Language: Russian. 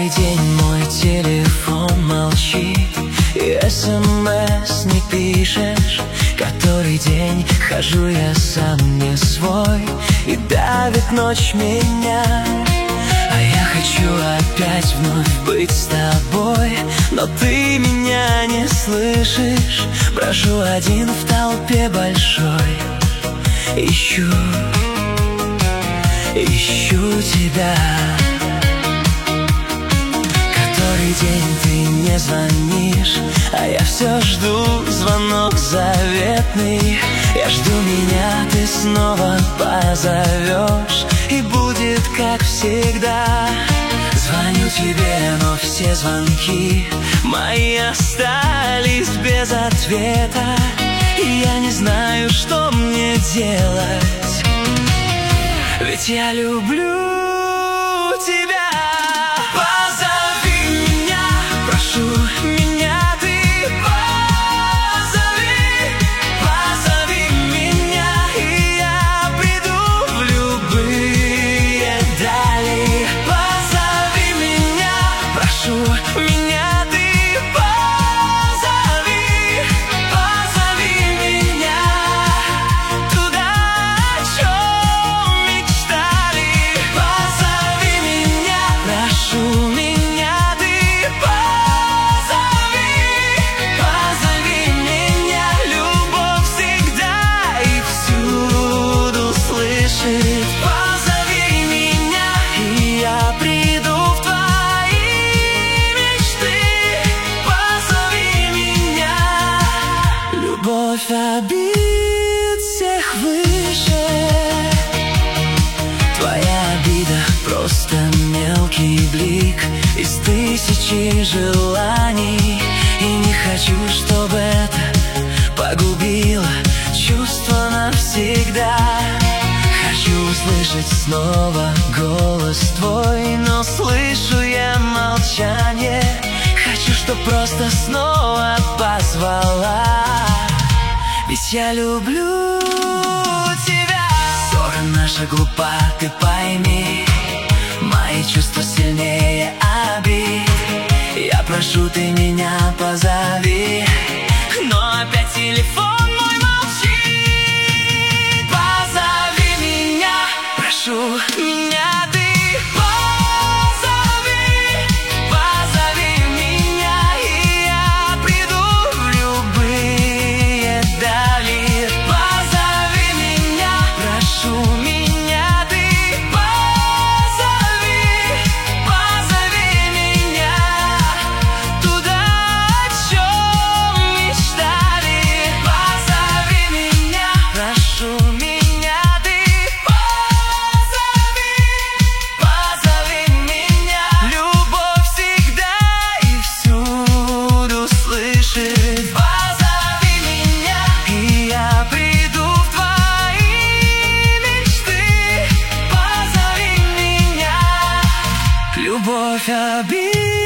день мой телефон молчит, и СМС не пишешь. Который день хожу я сам не свой, и давит ночь меня. А я хочу опять вновь быть с тобой, но ты меня не слышишь. Брожу один в толпе большой, ищу тебя. Который день ты не звонишь, а я все жду звонок заветный. Я жду, меня ты снова позовешь, и будет как всегда. Звоню тебе, но все звонки мои остались без ответа, и я не знаю, что мне делать, ведь я люблю тебя. Позови меня, и я приду в твои мечты. Позови меня. Любовь обид всех выше. Твоя обида просто мелкий блик из тысячи желаний, и не хочу, чтобы это погубило чувство навсегда. Хочу услышать снова голос твой, но слышу я молчание. Хочу, чтоб просто снова позвала, ведь я люблю тебя. Ссора наша глупа, ты пойми, мои чувства сильнее обид. Я прошу, ты меня позови, но опять телефон мой молчит. Меня ты позови, позови меня, и я приду в любые дали. Позови меня, прошу меня ты позови, позови меня туда, о чем мечтали. Позови меня, прошу меня ты. Любовь обид.